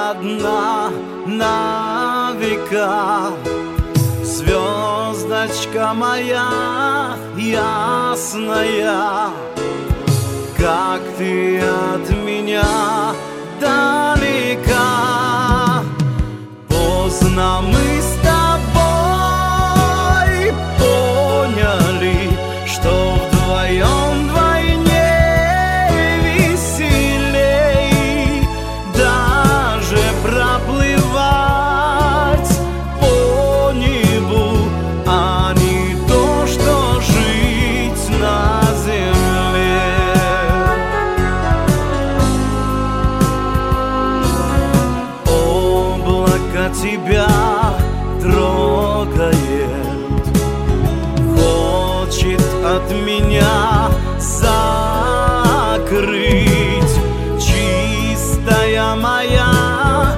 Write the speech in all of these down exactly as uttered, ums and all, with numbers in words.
одна на века. Звездочка моя ясная, как ты от меня далека. Поздно мы с тобой поняли, что вдвоем вдвойне веселей. Даже проплывать по небу, а не то, что жить на земле. Облако тебя трогает, хочет от меня закрыть. Чистая моя,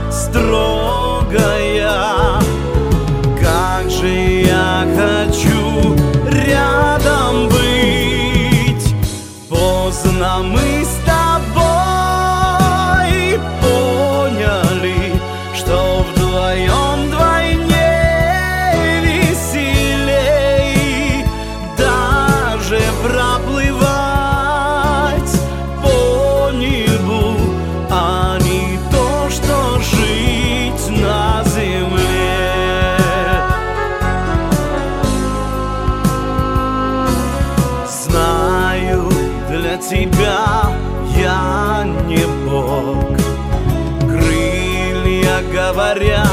строгая, как же я хочу рядом быть. Поздно мы с тобой поняли, что вдвоем вдвойне веселей. Даже проплывать по небу, а не то, что жить на земле. Знаю, для тебя я не Бог, крылья говорят